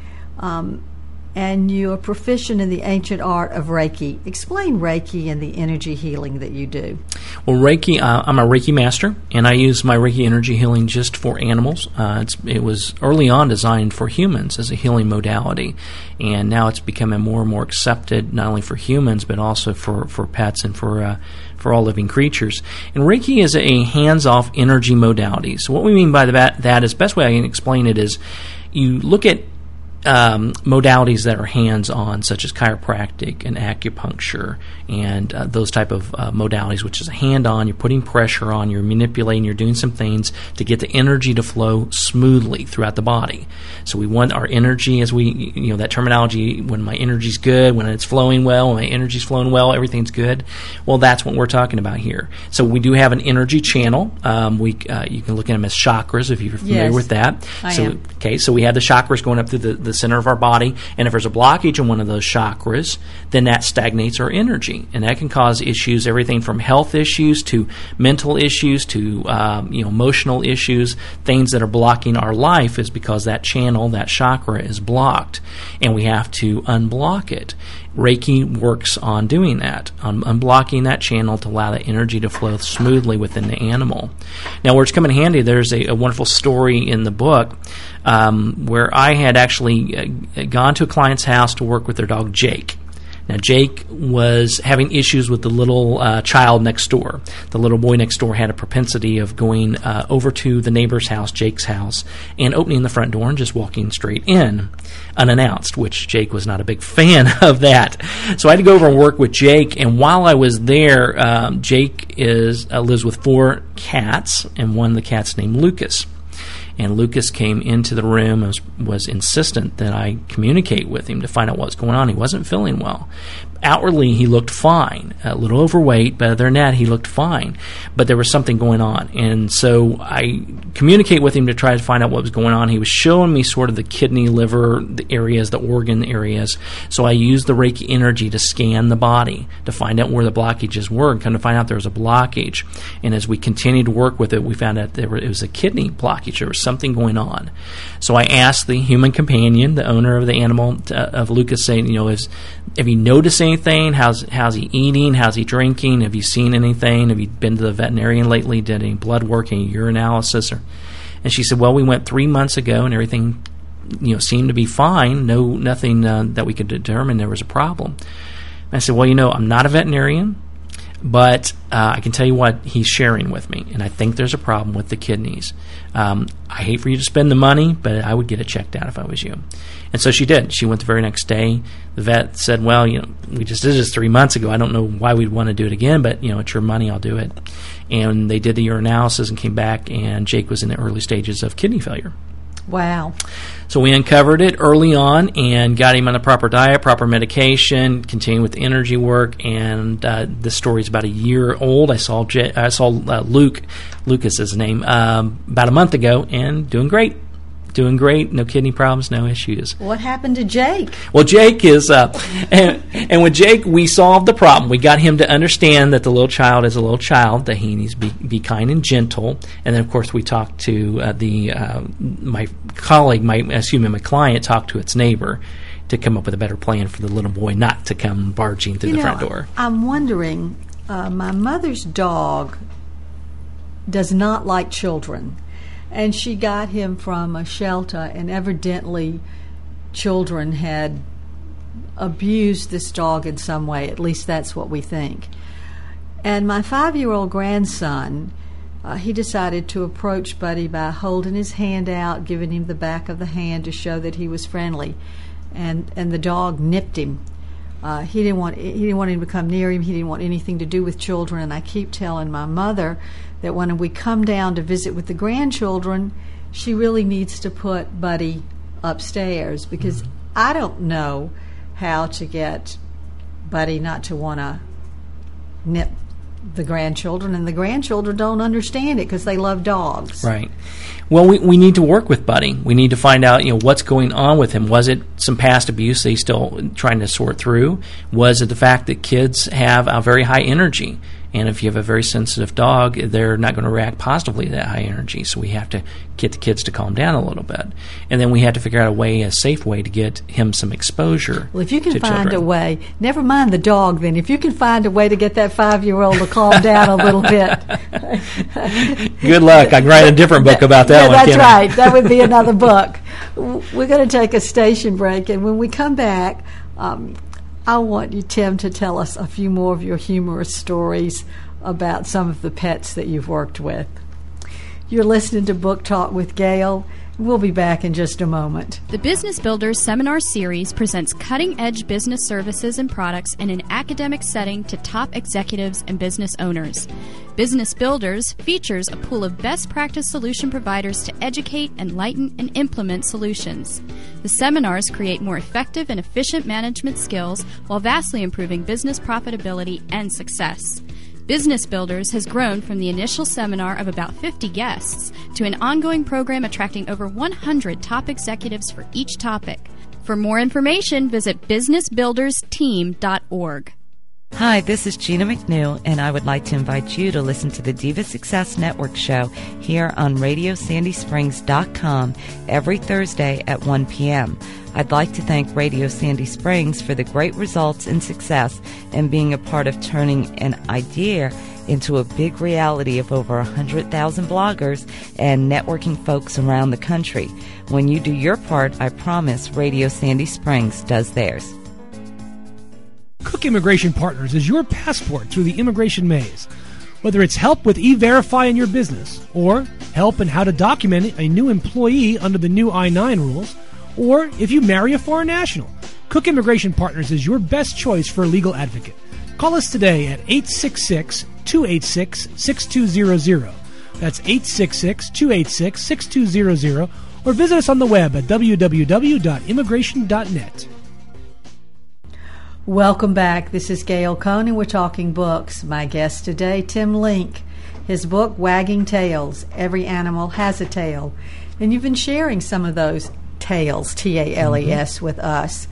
um, and you're proficient in the ancient art of Reiki. Explain Reiki and the energy healing that you do. Well, Reiki, uh, I'm a Reiki master, and I use my Reiki energy healing just for animals. Uh, it's, it was early on designed for humans as a healing modality, and now it's becoming more and more accepted, not only for humans, but also for, for pets and for uh, for all living creatures. And Reiki is a hands-off energy modality. So what we mean by that, that is, best way I can explain it is you look at um, modalities that are hands-on, such as chiropractic and acupuncture and uh, those type of uh, modalities, which is hand-on. You're putting pressure on, you're manipulating, you're doing some things to get the energy to flow smoothly throughout the body. So we want our energy, as we, you know, that terminology, when my energy's good, when it's flowing well, when my energy's flowing well, everything's good. Well, that's what we're talking about here. So we do have an energy channel. Um, we uh, you can look at them as chakras if you're familiar Yes, with that. I so am. okay, so we have the chakras going up through the, the center of our body, and if there's a blockage in one of those chakras, then that stagnates our energy, and that can cause issues, everything from health issues to mental issues to um, you know emotional issues. Things that are blocking our life is because that channel, that chakra, is blocked, and we have to unblock it. Reiki works on doing that, on unblocking that channel to allow that energy to flow smoothly within the animal. Now, where it's come in handy, there's a, a wonderful story in the book um, where I had actually uh, gone to a client's house to work with their dog, Jake. Now, Jake was having issues with the little uh, child next door. The little boy next door had a propensity of going uh, over to the neighbor's house, Jake's house, and opening the front door and just walking straight in, unannounced, which Jake was not a big fan of that. So I had to go over and work with Jake, and while I was there, um, Jake is uh, lives with four cats, and one of the cats named Lucas. And Lucas came into the room and was, was insistent that I communicate with him to find out what's going on. He wasn't feeling well. Outwardly, he looked fine, a little overweight, but other than that, he looked fine. But there was something going on. And so I communicate with him to try to find out what was going on. He was showing me sort of the kidney, liver the areas, the organ areas. So I used the Reiki energy to scan the body to find out where the blockages were and kind of find out there was a blockage. And as we continued to work with it, we found out there were, it was a kidney blockage. There was something going on. So I asked the human companion, the owner of the animal, to, of Lucas, saying, you know, is, have you noticed anything? How's how's he eating? How's he drinking? Have you seen anything? Have you been to the veterinarian lately? Did any blood work, any urinalysis? Or, and she said, well, we went three months ago, and everything, you know, seemed to be fine. No, nothing uh, that we could determine there was a problem. And I said, well, you know, I'm not a veterinarian, but uh, I can tell you what he's sharing with me, and I think there's a problem with the kidneys. Um, I hate for you to spend the money, but I would get it checked out if I was you. And so she did. She went the very next day. The vet said, well, you know, we just did this three months ago. I don't know why we'd want to do it again, but, you know, it's your money. I'll do it. And they did the urinalysis and came back, and Jake was in the early stages of kidney failure. Wow. So we uncovered it early on and got him on the proper diet, proper medication, continued with the energy work, and uh, this story is about a year old. I saw J- I saw uh, Luke, Lucas is his name, um, about a month ago, and doing great. Doing great, no kidney problems, no issues. What happened to Jake? Well, Jake is, uh, and, and with Jake, we solved the problem. We got him to understand that the little child is a little child, that he needs to be, be kind and gentle. And then, of course, we talked to uh, the uh, my colleague, my excuse me, my client talked to its neighbor to come up with a better plan for the little boy not to come barging through you the know, front door. I'm wondering, uh, my mother's dog does not like children. And she got him from a shelter, and evidently children had abused this dog in some way. At least that's what we think. And my five-year-old grandson, uh, he decided to approach Buddy by holding his hand out, giving him the back of the hand to show that he was friendly. And and the dog nipped him. Uh, he didn't want he didn't want him to come near him. He didn't want anything to do with children. And I keep telling my mother that when we come down to visit with the grandchildren, she really needs to put Buddy upstairs, because mm-hmm. I don't know how to get Buddy not to want to nip the grandchildren, and the grandchildren don't understand it because they love dogs. Right. Well, we, we need to work with Buddy. We need to find out, you know, what's going on with him. Was it some past abuse that he's still trying to sort through? Was it the fact that kids have a very high energy? And if you have a very sensitive dog, they're not going to react positively to that high energy. So we have to get the kids to calm down a little bit. And then we have to figure out a way, a safe way to get him some exposure. Well, if you can to find children. a way, never mind the dog then, if you can find a way to get that five-year-old to calm down a little bit. Good luck. I can write a different book about that yeah, one. That's can't I? right. That would be another book. We're going to take a station break, and when we come back, um, I want you, Tim, to tell us a few more of your humorous stories about some of the pets that you've worked with. You're listening to Book Talk with Gail. We'll be back in just a moment. The Business Builders Seminar Series presents cutting-edge business services and products in an academic setting to top executives and business owners. Business Builders features a pool of best practice solution providers to educate, enlighten, and implement solutions. The seminars create more effective and efficient management skills while vastly improving business profitability and success. Business Builders has grown from the initial seminar of about fifty guests to an ongoing program attracting over one hundred top executives for each topic. For more information, visit business builders team dot org. Hi, this is Gina McNew, and I would like to invite you to listen to the Diva Success Network show here on radio sandy springs dot com every Thursday at one p.m. I'd like to thank Radio Sandy Springs for the great results and success and being a part of turning an idea into a big reality of over one hundred thousand bloggers and networking folks around the country. When you do your part, I promise Radio Sandy Springs does theirs. Cook Immigration Partners is your passport through the immigration maze. Whether it's help with E-Verify in your business, or help in how to document a new employee under the new I nine rules, or if you marry a foreign national, Cook Immigration Partners is your best choice for a legal advocate. Call us today at eight six six, two eight six, six two zero zero. That's eight six six, two eight six, six two zero zero, or visit us on the web at w w w dot immigration dot net. Welcome back. This is Gail Cohn, and we're talking books. My guest today, Tim Link. His book, Wagging Tails, Every Animal Has a Tail. And you've been sharing some of those tales, T A L E S, mm-hmm. with us.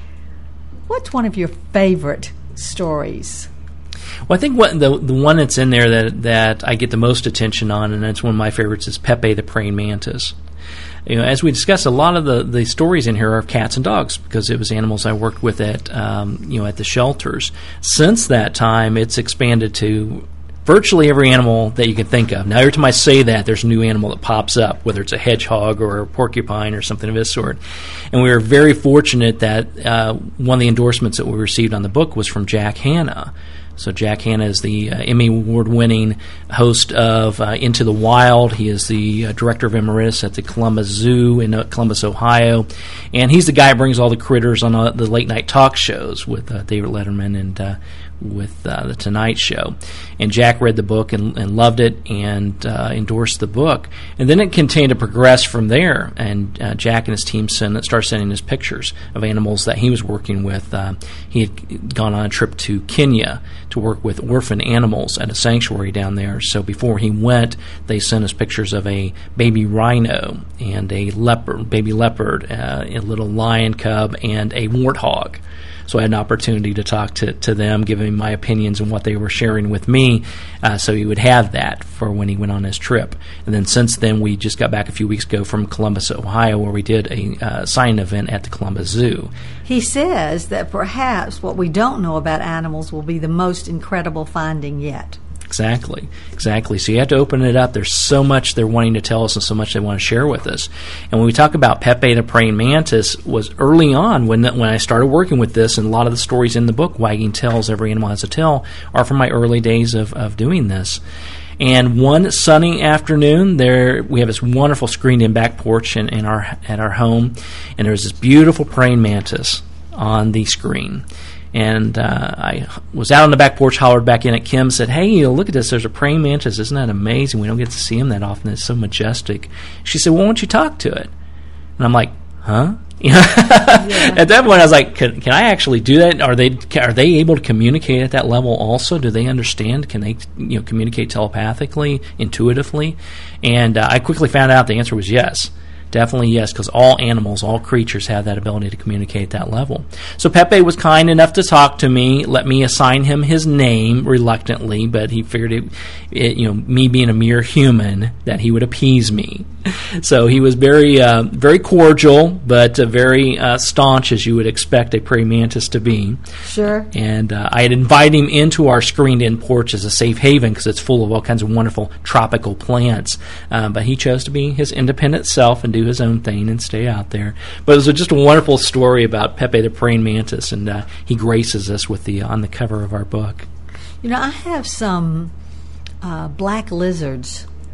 What's one of your favorite stories? Well, I think what the the one that's in there that, that I get the most attention on, and that's one of my favorites, is Pepe the Praying Mantis. You know, as we discussed, a lot of the, the stories in here are of cats and dogs because it was animals I worked with at um, you know at the shelters. Since that time, it's expanded to virtually every animal that you can think of. Now, every time I say that, there's a new animal that pops up, whether it's a hedgehog or a porcupine or something of this sort. And we were very fortunate that uh, one of the endorsements that we received on the book was from Jack Hanna. So Jack Hanna is the uh, Emmy Award-winning host of uh, Into the Wild. He is the uh, director of Emeritus at the Columbus Zoo in uh, Columbus, Ohio. And he's the guy who brings all the critters on uh, the late-night talk shows with uh, David Letterman and uh, with uh, The Tonight Show. And Jack read the book and, and loved it and uh, endorsed the book. And then it continued to progress from there. And uh, Jack and his team send, started sending us pictures of animals that he was working with. Uh, he had gone on a trip to Kenya to work with orphan animals at a sanctuary down there. So before he went, they sent us pictures of a baby rhino and a leopard, baby leopard, uh, a little lion cub, and a warthog. So I had an opportunity to talk to, to them, giving my opinions on what they were sharing with me, uh, so he would have that for when he went on his trip. And then since then, we just got back a few weeks ago from Columbus, Ohio, where we did a uh, signing event at the Columbus Zoo. He says that perhaps what we don't know about animals will be the most incredible finding yet. Exactly, exactly. So you have to open it up. There's so much they're wanting to tell us and so much they want to share with us. And when we talk about Pepe the Praying Mantis, was early on when the, when I started working with this, and a lot of the stories in the book, Wagging Tails, Every Animal Has a Tail, are from my early days of, of doing this. And one sunny afternoon, there we have this wonderful screened-in back porch in, in our at our home, and there was this beautiful praying mantis on the screen. And uh, I was out on the back porch, hollered back in at Kim, said, "Hey, you know, look at this. There's a praying mantis. Isn't that amazing? We don't get to see him that often. It's so majestic." She said, "Well, why don't you talk to it?" And I'm like, "Huh?" You know? Yeah. At that point, I was like, can, can I actually do that? Are they are they able to communicate at that level also? Do they understand? Can they you know communicate telepathically, intuitively? And uh, I quickly found out the answer was yes. Definitely yes, because all animals, all creatures have that ability to communicate at that level. So Pepe was kind enough to talk to me, let me assign him his name reluctantly, but he figured it, it you know, me being a mere human, that he would appease me. So he was very, uh, very cordial, but uh, very uh, staunch, as you would expect a praying mantis to be. Sure. And uh, I had invited him into our screened-in porch as a safe haven because it's full of all kinds of wonderful tropical plants. Uh, but he chose to be his independent self and do his own thing and stay out there. But it was just a wonderful story about Pepe the Praying Mantis, and uh, he graces us with the uh, on the cover of our book. You know, I have some uh, black lizards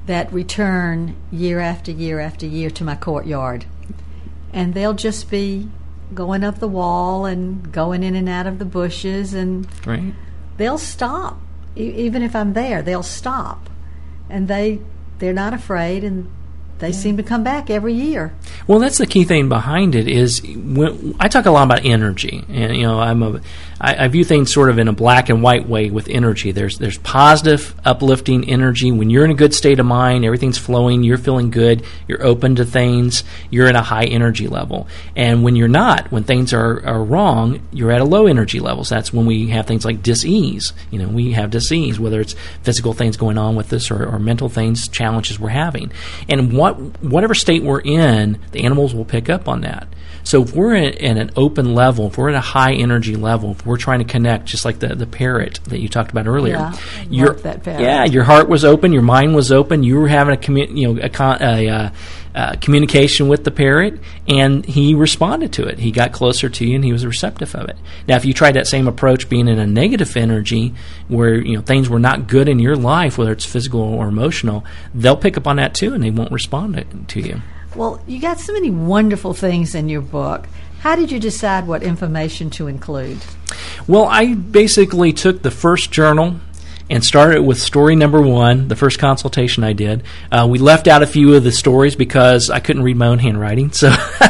that return year after year after year to my courtyard. And they'll just be going up the wall and going in and out of the bushes, and Right. they'll stop. E- even if I'm there, they'll stop. And they, they're not afraid, and they seem to come back every year. Well, that's the key thing behind it is when, I talk a lot about energy, and you know I'm a I, I view things sort of in a black and white way with energy. There's there's positive, uplifting energy when you're in a good state of mind, everything's flowing, you're feeling good, you're open to things, you're in a high energy level. And when you're not, when things are, are wrong, you're at a low energy levels. That's when we have things like dis-ease. You know, we have dis-ease, whether it's physical things going on with us or, or mental things, challenges we're having, and what whatever state we're in, the animals will pick up on that. So if we're in, in an open level, if we're at a high energy level, if we're trying to connect, just like the, the parrot that you talked about earlier, Yeah, I your love that parrot. yeah, your heart was open, your mind was open, you were having a commu- you know a, con- a uh, uh, communication with the parrot, and he responded to it. He got closer to you, and he was receptive of it. Now, if you tried that same approach, being in a negative energy, where you know things were not good in your life, whether it's physical or emotional, they'll pick up on that too, and they won't respond to you. Well, you got so many wonderful things in your book. How did you decide what information to include? Well, I basically took the first journal and started with story number one, the first consultation I did. Uh, we left out a few of the stories because I couldn't read my own handwriting, so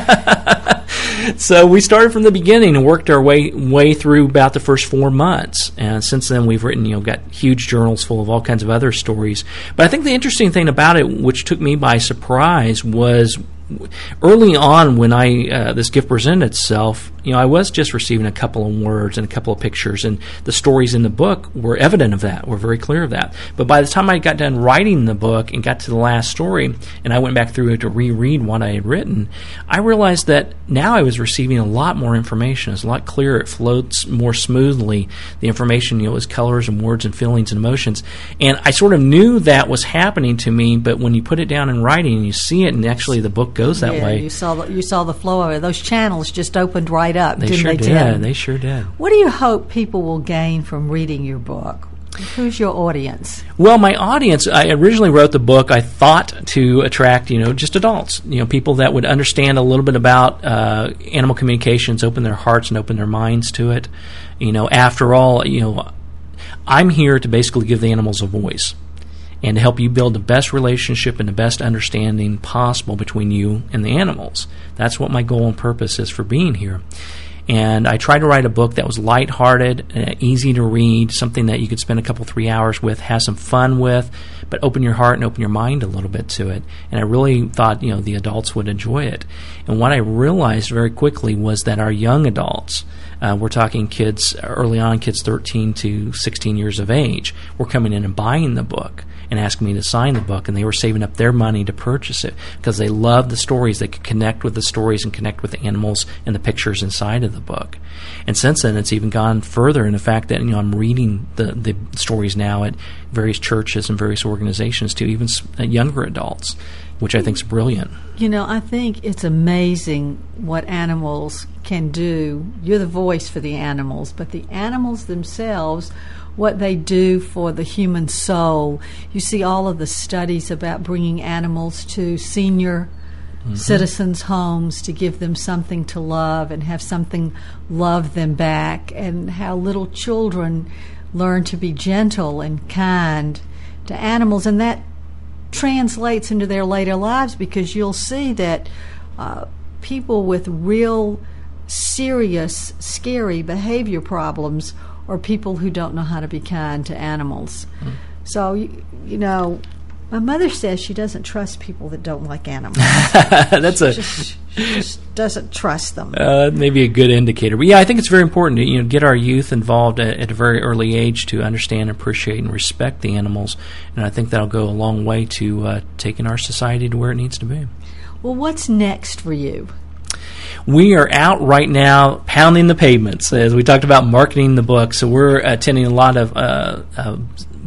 so we started from the beginning and worked our way way through about the first four months. And since then, we've written, you know, got huge journals full of all kinds of other stories. But I think the interesting thing about it, which took me by surprise, was early on when I uh, this gift presented itself, you know, I was just receiving a couple of words and a couple of pictures, and the stories in the book were evident of that, were very clear of that. But by the time I got done writing the book and got to the last story, and I went back through it to reread what I had written, I realized that now I was receiving a lot more information. It's a lot clearer. It floats more smoothly. The information, you know, is colors and words and feelings and emotions. And I sort of knew that was happening to me, but when you put it down in writing and you see it, and actually the book goes that yeah, way. You saw the, you saw the flow of it. Those channels just opened right up, They didn't sure they, did. Tim? They sure did. What do you hope people will gain from reading your book? Who's your audience? Well, my audience, I originally wrote the book, I thought to attract, you know, just adults, you know, people that would understand a little bit about uh, animal communications, open their hearts and open their minds to it. You know, after all, you know, I'm here to basically give the animals a voice and to help you build the best relationship and the best understanding possible between you and the animals. That's what my goal and purpose is for being here. And I tried to write a book that was lighthearted, uh, easy to read, something that you could spend a couple, three hours with, have some fun with, but open your heart and open your mind a little bit to it. And I really thought, you know, the adults would enjoy it. And what I realized very quickly was that our young adults, uh, we're talking kids early on, kids thirteen to sixteen years of age, were coming in and buying the book and asking me to sign the book, and they were saving up their money to purchase it because they loved the stories. They could connect with the stories and connect with the animals and the pictures inside of the book. And since then, it's even gone further in the fact that, you know, I'm reading the, the stories now at various churches and various organizations to even younger adults, which I think is brilliant. You know, I think it's amazing what animals can do. You're the voice for the animals, but the animals themselves, what they do for the human soul. You see all of the studies about bringing animals to senior mm-hmm. citizens' homes to give them something to love and have something love them back, and how little children learn to be gentle and kind to animals, and that translates into their later lives, because you'll see that uh, people with real serious, scary behavior problems are people who don't know how to be kind to animals. Mm. So, you, you know, my mother says she doesn't trust people that don't like animals. That's she a just, she just doesn't trust them. Uh, maybe a good indicator. But yeah, I think it's very important to, you know, get our youth involved at, at a very early age to understand, appreciate, and respect the animals. And I think that'll go a long way to uh, taking our society to where it needs to be. Well, what's next for you? We are out right now pounding the pavements, as we talked about marketing the book. So we're attending a lot of uh, uh,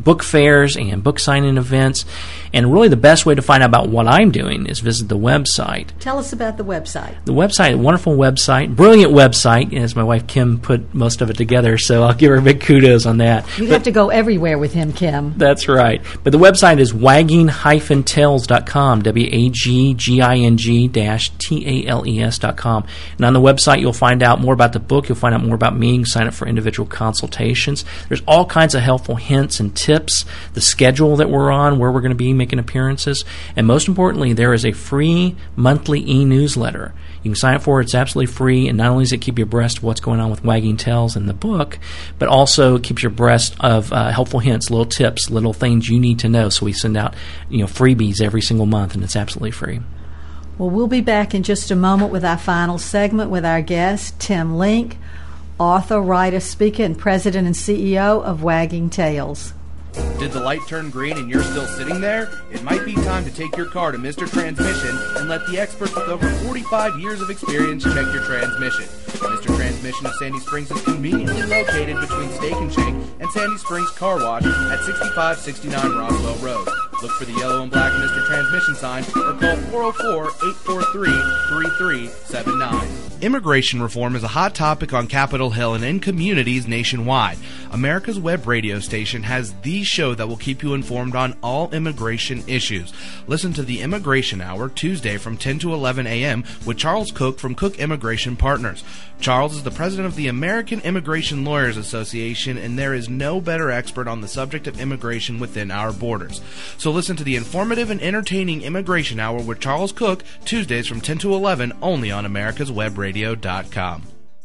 book fairs and book signing events. And really the best way to find out about what I'm doing is visit the website. Tell us about the website. The website, a wonderful website, brilliant website, as my wife Kim put most of it together, so I'll give her big kudos on that. You but, have to go everywhere with him, Kim. That's right. But the website is wagging dash tails dot com, W A G G I N G dash T A L E S dot com. And on the website, you'll find out more about the book. You'll find out more about meetings, sign up for individual consultations. There's all kinds of helpful hints and tips, the schedule that we're on, where we're going to be making appearances, and most importantly, there is a free monthly e-newsletter. You can sign up for it. It's absolutely free, and not only does it keep you abreast of what's going on with Wagging Tails in the book, but also keeps you abreast of uh, helpful hints, little tips, little things you need to know. So we send out, you know, freebies every single month, and it's absolutely free. Well, we'll be back in just a moment with our final segment with our guest, Tim Link, author, writer, speaker, and president and C E O of Wagging Tails. Did the light turn green and you're still sitting there? It might be time to take your car to Mister Transmission and let the experts with over forty-five years of experience check your transmission. Mister Transmission of Sandy Springs is conveniently located between Steak and Shake and Sandy Springs Car Wash at sixty-five sixty-nine Roswell Road. Look for the yellow and black Mister Transmission sign or call four oh four, eight four three, three three seven nine. Immigration reform is a hot topic on Capitol Hill and in communities nationwide. America's Web radio station has the show that will keep you informed on all immigration issues. Listen to the Immigration Hour Tuesday from ten to eleven a.m. with Charles Cook from Cook Immigration Partners. Charles is the president of the American Immigration Lawyers Association, and there is no better expert on the subject of immigration within our borders. So listen to the informative and entertaining Immigration Hour with Charles Cook Tuesdays from ten to eleven only on americas web radio dot com.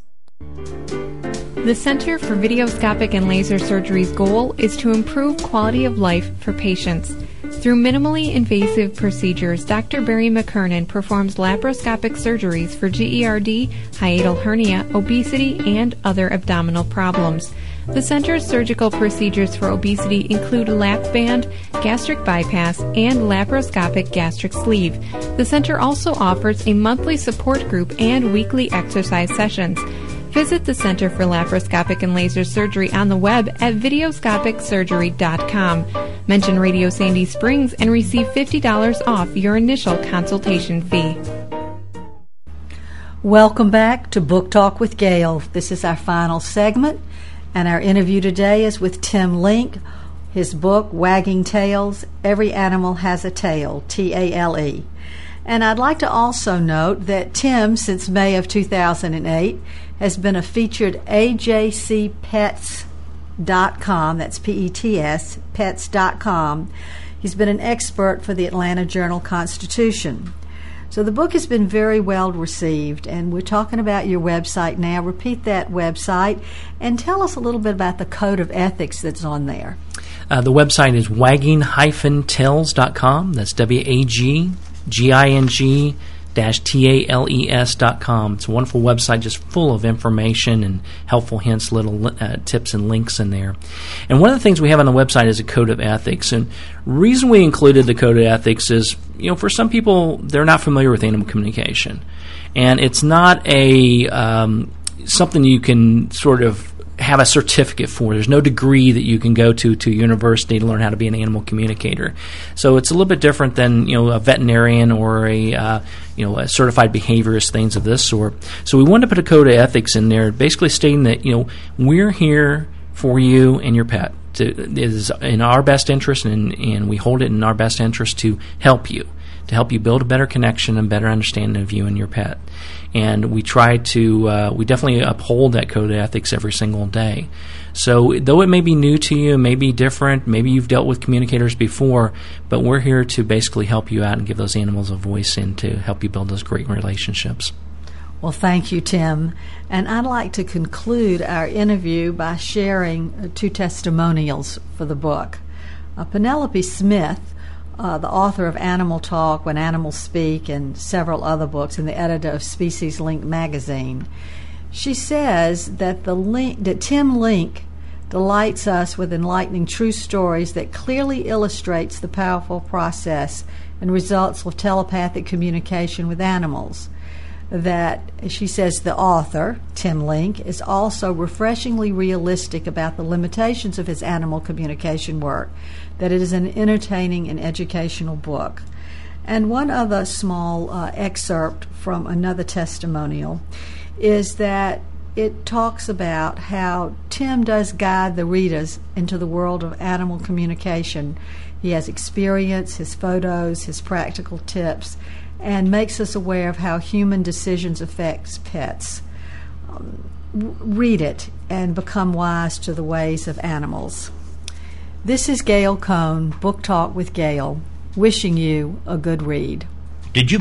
The Center for Videoscopic and Laser Surgery's goal is to improve quality of life for patients. Through minimally invasive procedures, Doctor Barry McKernan performs laparoscopic surgeries for G E R D, hiatal hernia, obesity, and other abdominal problems. The center's surgical procedures for obesity include lap band, gastric bypass, and laparoscopic gastric sleeve. The center also offers a monthly support group and weekly exercise sessions. Visit the Center for Laparoscopic and Laser Surgery on the web at videoscopic surgery dot com. Mention Radio Sandy Springs and receive fifty dollars off your initial consultation fee. Welcome back to Book Talk with Gail. This is our final segment, and our interview today is with Tim Link. His book, Wagging Tails, Every Animal Has a Tail, T A L E. And I'd like to also note that Tim, since May of two thousand eight, has been a featured A J C pets dot com, that's P E T S, pets dot com. He's been an expert for the Atlanta Journal-Constitution. So the book has been very well received, and we're talking about your website now. Repeat that website and tell us a little bit about the code of ethics that's on there. Uh, the website is wagging dash tails dot com. That's W A G G I N G dash T A L E S dot com. It's a wonderful website just full of information and helpful hints, little uh, tips and links in there. And one of the things we have on the website is a code of ethics. And the reason we included the code of ethics is, you know, for some people, they're not familiar with animal communication. And it's not a um, something you can sort of have a certificate for. There's no degree that you can go to to university to learn how to be an animal communicator. So it's a little bit different than, you know, a veterinarian or a uh, you know a certified behaviorist, things of this sort. So we wanted to put a code of ethics in there, basically stating that, you know, we're here for you and your pet. To, it is in our best interest, and, and we hold it in our best interest to help you, to help you build a better connection and better understanding of you and your pet. And we try to, uh, we definitely uphold that code of ethics every single day. So though it may be new to you, may be different, maybe you've dealt with communicators before, but we're here to basically help you out and give those animals a voice and to help you build those great relationships. Well, thank you, Tim. And I'd like to conclude our interview by sharing two testimonials for the book. Uh, Penelope Smith, Uh, the author of Animal Talk, When Animals Speak, and several other books, and the editor of Species Link magazine. She says that the link, that Tim Link delights us with enlightening true stories that clearly illustrates the powerful process and results of telepathic communication with animals. that she says the author, Tim Link, is also refreshingly realistic about the limitations of his animal communication work, that it is an entertaining and educational book. And one other small uh, excerpt from another testimonial is that it talks about how Tim does guide the readers into the world of animal communication. He has experience, his photos, his practical tips, and makes us aware of how human decisions affect pets. Um, read it and become wise to the ways of animals. This is Gail Cohn, Book Talk with Gail, wishing you a good read. Did you